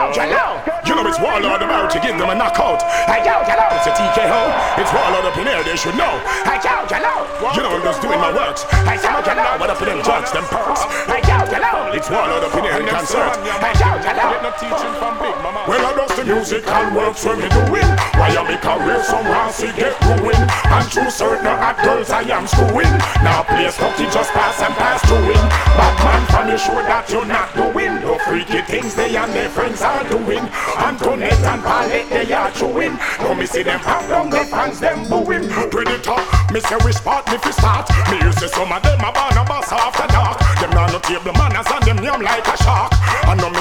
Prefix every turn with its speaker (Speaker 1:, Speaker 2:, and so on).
Speaker 1: Jello. You know it's Warlord about to give them a knockout. Hey yo, Jello. It's a TKO. It's Warlord up in there, they should know. Hey yo, Jello. You know I'm just doing my works. Hey yo, Jello. What up in them drugs, them perks? Hey yo, Jello. It's Warlord up in here in concert. Hey yo, Jello. Well, I does the musical works when me doing. Why I make a real someone see get ruined. And through certain hot girls I am screwing. Now play Stucky just pass and pass to win. Bad man from you sure that you're not doing. No freaky things they and their friends are doing. Antoinette and Paulette they are chewing. Now me see them pop down the fans them booing. Pretty tough, me say we spot me fi start. Me used to some of them